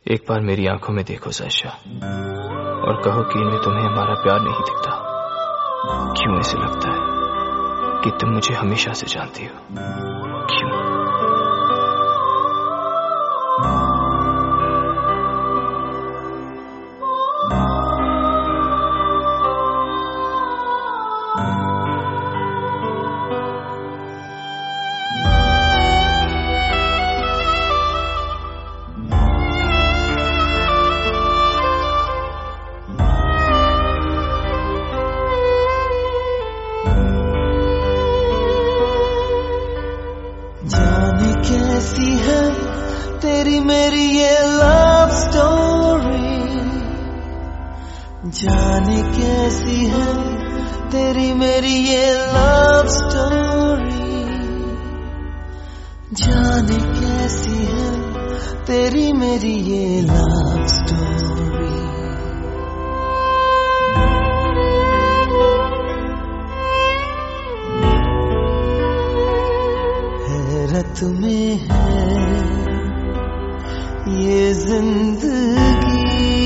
एक बार मेरी आंखों में देखो साशा, और कहो कि इनमें तुम्हें हमारा प्यार नहीं दिखता। क्यों ऐसे लगता है कि तुम मुझे हमेशा से जानती हो? क्यों? जाने कैसी है तेरी मेरी ये लव स्टोरी, जाने कैसी है तेरी मेरी ये लव स्टोरी, जाने कैसी है तेरी मेरी ये लव स्टोरी। हैरत में है ये जिंदगी,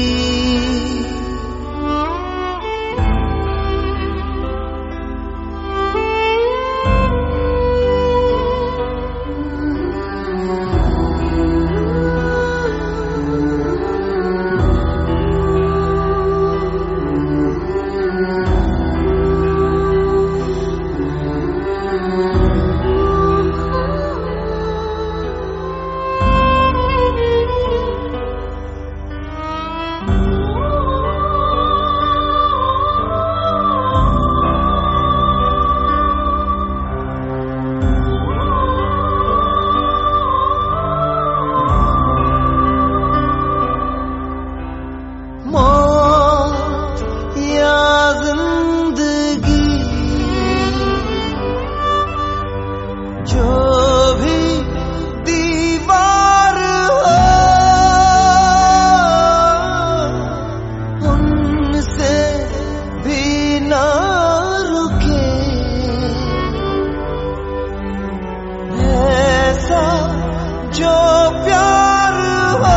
जो प्यार हो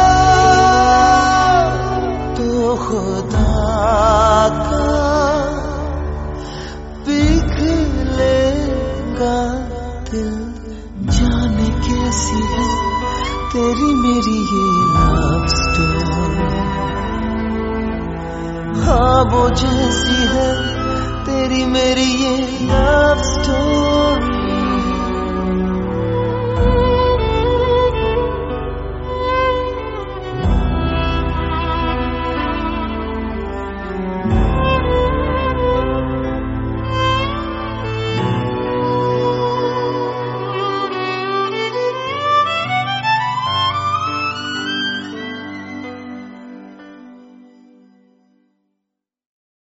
तो खुदा का पिघलेगा दिल। जाने कैसी है तेरी मेरी ये लव स्टोरी, ख्वाबों जैसी है तेरी मेरी ये लव स्टोरी।